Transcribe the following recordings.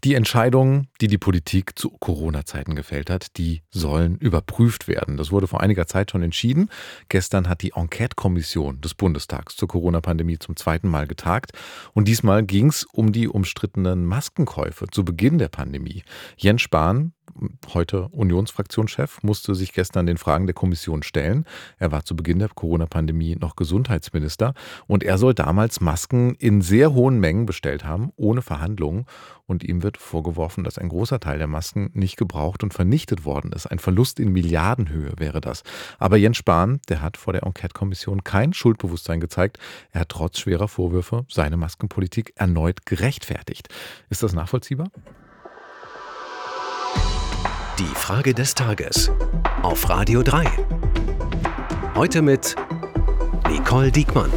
Die Entscheidungen, die die Politik zu Corona-Zeiten gefällt hat, die sollen überprüft werden. Das wurde vor einiger Zeit schon entschieden. Gestern hat die Enquete-Kommission des Bundestags zur Corona-Pandemie zum zweiten Mal getagt. Und diesmal ging es um die umstrittenen Maskenkäufe zu Beginn der Pandemie. Jens Spahn, heute Unionsfraktionschef, musste sich gestern den Fragen der Kommission stellen. Er war zu Beginn der Corona-Pandemie noch Gesundheitsminister und er soll damals Masken in sehr hohen Mengen bestellt haben, ohne Verhandlungen. Und ihm wird vorgeworfen, dass ein großer Teil der Masken nicht gebraucht und vernichtet worden ist. Ein Verlust in Milliardenhöhe wäre das. Aber Jens Spahn, der hat vor der Enquete-Kommission kein Schuldbewusstsein gezeigt. Er hat trotz schwerer Vorwürfe seine Maskenpolitik erneut gerechtfertigt. Ist das nachvollziehbar? Die Frage des Tages auf Radio 3. Heute mit Nicole Diekmann.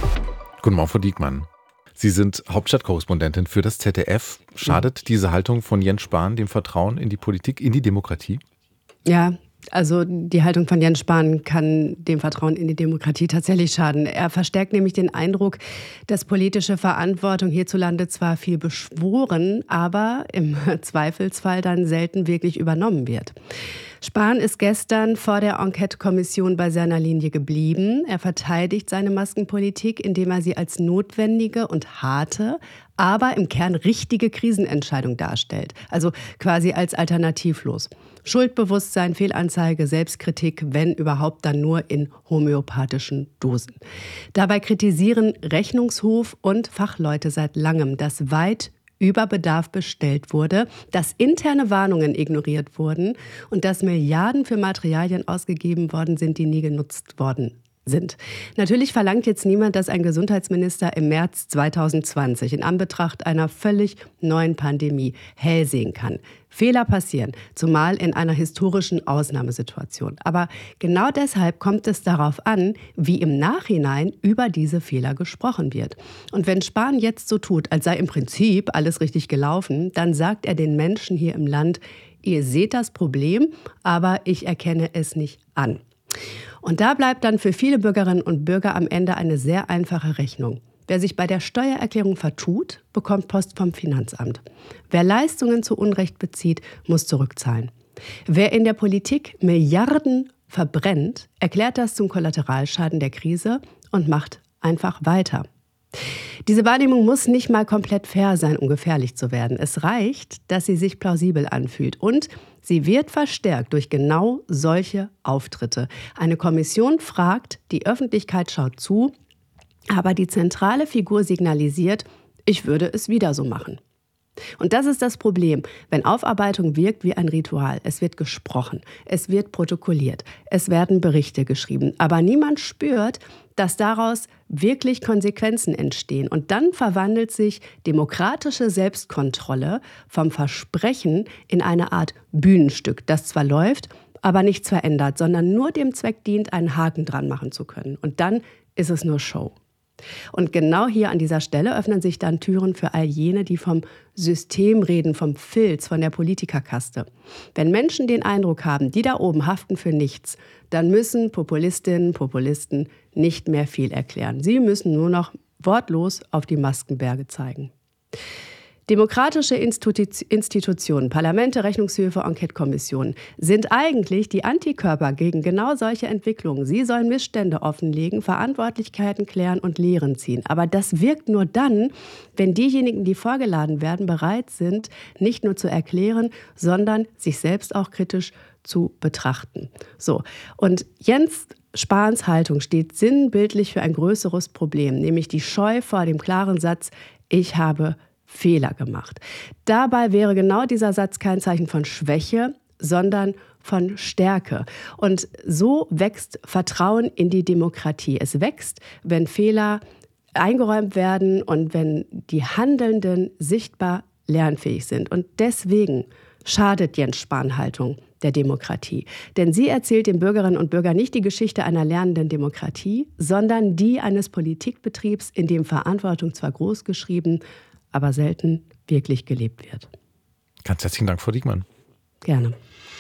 Guten Morgen, Frau Diekmann. Sie sind Hauptstadtkorrespondentin für das ZDF. Schadet diese Haltung von Jens Spahn dem Vertrauen in die Politik, in die Demokratie? Ja, also die Haltung von Jens Spahn kann dem Vertrauen in die Demokratie tatsächlich schaden. Er verstärkt nämlich den Eindruck, dass politische Verantwortung hierzulande zwar viel beschworen, aber im Zweifelsfall dann selten wirklich übernommen wird. Spahn ist gestern vor der Enquete-Kommission bei seiner Linie geblieben. Er verteidigt seine Maskenpolitik, indem er sie als notwendige und harte, aber im Kern richtige Krisenentscheidung darstellt. Also quasi als alternativlos. Schuldbewusstsein, Fehlanzeige, Selbstkritik, wenn überhaupt dann nur in homöopathischen Dosen. Dabei kritisieren Rechnungshof und Fachleute seit langem, dass weit über Bedarf bestellt wurde, dass interne Warnungen ignoriert wurden und dass Milliarden für Materialien ausgegeben worden sind, die nie genutzt worden sind. Natürlich verlangt jetzt niemand, dass ein Gesundheitsminister im März 2020 in Anbetracht einer völlig neuen Pandemie hell sehen kann. Fehler passieren, zumal in einer historischen Ausnahmesituation. Aber genau deshalb kommt es darauf an, wie im Nachhinein über diese Fehler gesprochen wird. Und wenn Spahn jetzt so tut, als sei im Prinzip alles richtig gelaufen, dann sagt er den Menschen hier im Land, ihr seht das Problem, aber ich erkenne es nicht an. Und da bleibt dann für viele Bürgerinnen und Bürger am Ende eine sehr einfache Rechnung. Wer sich bei der Steuererklärung vertut, bekommt Post vom Finanzamt. Wer Leistungen zu Unrecht bezieht, muss zurückzahlen. Wer in der Politik Milliarden verbrennt, erklärt das zum Kollateralschaden der Krise und macht einfach weiter. Diese Wahrnehmung muss nicht mal komplett fair sein, um gefährlich zu werden. Es reicht, dass sie sich plausibel anfühlt. Und sie wird verstärkt durch genau solche Auftritte. Eine Kommission fragt, die Öffentlichkeit schaut zu, aber die zentrale Figur signalisiert, ich würde es wieder so machen. Und das ist das Problem, wenn Aufarbeitung wirkt wie ein Ritual. Es wird gesprochen, es wird protokolliert, es werden Berichte geschrieben. Aber niemand spürt, dass daraus wirklich Konsequenzen entstehen. Und dann verwandelt sich demokratische Selbstkontrolle vom Versprechen in eine Art Bühnenstück, das zwar läuft, aber nichts verändert, sondern nur dem Zweck dient, einen Haken dran machen zu können. Und dann ist es nur Show. Und genau hier an dieser Stelle öffnen sich dann Türen für all jene, die vom System reden, vom Filz, von der Politikerkaste. Wenn Menschen den Eindruck haben, die da oben haften für nichts, dann müssen Populistinnen, Populisten nicht mehr viel erklären. Sie müssen nur noch wortlos auf die Maskenberge zeigen. Demokratische Institutionen, Parlamente, Rechnungshöfe, Enquete-Kommissionen sind eigentlich die Antikörper gegen genau solche Entwicklungen. Sie sollen Missstände offenlegen, Verantwortlichkeiten klären und Lehren ziehen. Aber das wirkt nur dann, wenn diejenigen, die vorgeladen werden, bereit sind, nicht nur zu erklären, sondern sich selbst auch kritisch zu betrachten. So, und Jens Spahns Haltung steht sinnbildlich für ein größeres Problem, nämlich die Scheu vor dem klaren Satz, ich habe Fehler gemacht. Dabei wäre genau dieser Satz kein Zeichen von Schwäche, sondern von Stärke. Und so wächst Vertrauen in die Demokratie. Es wächst, wenn Fehler eingeräumt werden und wenn die Handelnden sichtbar lernfähig sind. Und deswegen schadet Jens Spahn Haltung der Demokratie. Denn sie erzählt den Bürgerinnen und Bürgern nicht die Geschichte einer lernenden Demokratie, sondern die eines Politikbetriebs, in dem Verantwortung zwar groß geschrieben, aber selten wirklich gelebt wird. Ganz herzlichen Dank, Frau Diekmann. Gerne.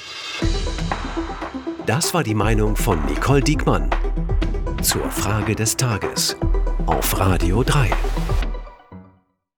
Das war die Meinung von Nicole Diekmann zur Frage des Tages auf Radio 3.